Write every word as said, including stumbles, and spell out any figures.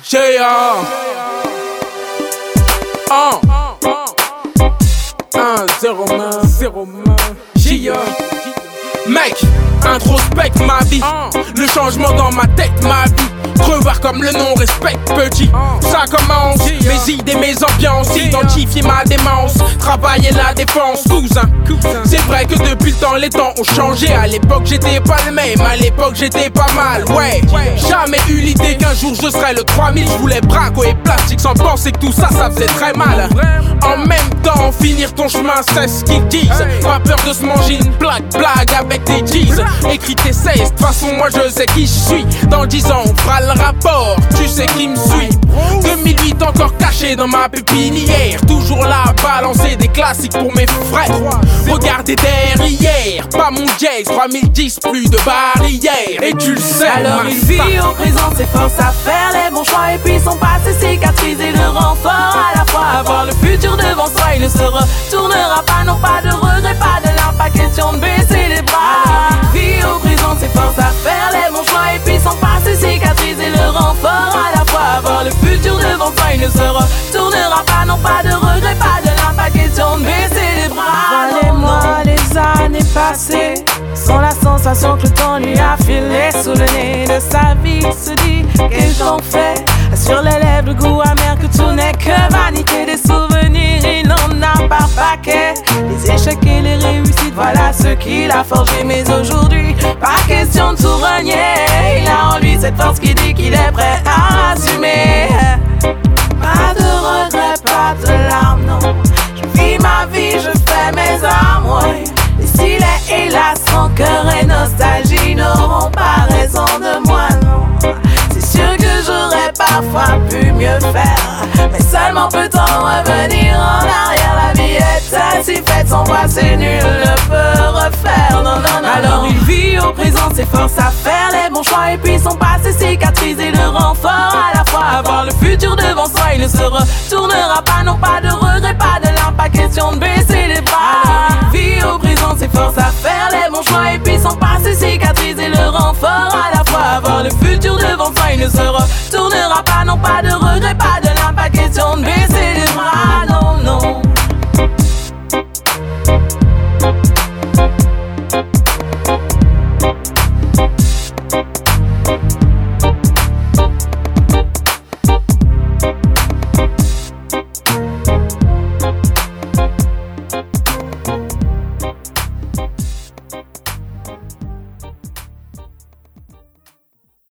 Yeah. un, un, zéro main, zéro main. J A. Mec, introspecte ma vie. Le changement dans ma tête, ma vie. Revoir comme le non-respect, petit. Ça commence, mes idées, mes ambiances. Identifier ma démence, travailler la défense, cousin. C'est vrai que depuis le temps, les temps ont changé. À l'époque, j'étais pas le même, à l'époque, j'étais pas mal, ouais. Jamais eu l'idée qu'un jour je serais le trois mille. Je voulais braco et plastique sans penser que tout ça, ça faisait très mal. En même temps, finir ton chemin, c'est ce qu'ils disent. Pas peur de se manger une blague, blague avec des jeans. Écris tes seize, de toute façon, moi je sais qui je suis. Dans dix ans, on fera le rapport, tu sais qui me suit. deux mille huit encore caché dans ma pépinière. Toujours là à balancer des classiques pour mes frères. Regardez derrière, pas mon jazz. Trois mille dix, plus de barrières. Et tu le sais. Alors il vit au présent, ses forces à faire les bons choix. Et puis son passé cicatrisé de renfort. À la fois avoir le futur devant soi. Il ne se retournera pas, non pas de regret, pas de l'un, pas question de baisser les bras. Alors il vit au présent, ses forces à faire les bons choix. Et puis son passé cicatrisé le renfort. À la fois avoir le futur devant soi. Il ne se retournera pas, non pas de regret, pas de l'un, pas question de baisser les bras. Les mois, les années passées, sans la sensation que le temps lui a filé sous le nez de sa vie. Il se dit, qu'ai-je donc fait? Sur les lèvres, le goût amer que tout n'est que vanité. Des souvenirs, il en a par paquet. Les échecs et les réussites, voilà ce qu'il a forgé. Mais aujourd'hui, pas question de tout renier. Il a en lui cette force qui dit qu'il est prêt à assumer. Pas de regrets, pas de larmes, non. Je vis ma vie, je fais mes armes, ouais. Et s'il est hélas, son cœur et nostalgie n'auront pas raison de moi, non. C'est sûr que j'aurais parfois pu mieux faire, mais seulement peut-on revenir en arrière. La vie est ainsi faite, son passé nul ne peut refaire, non, non, non. Alors il vit au présent, ses forces à faire les bons choix. Et puis son passé cicatrisé de renfort. À la fois avoir le futur devant soi. Il ne se retournera pas, non pas de regret, pas de l'un, pas question de baisser les bras. Alors il vit au présent, ses forces à faire les bons choix. Et puis son passé cicatrisé le renfort. À la fois avoir le futur devant soi. Il ne se retournera pas, non pas de regret, pas de l'un, pas question de baisser les bras, non, non. Thank you.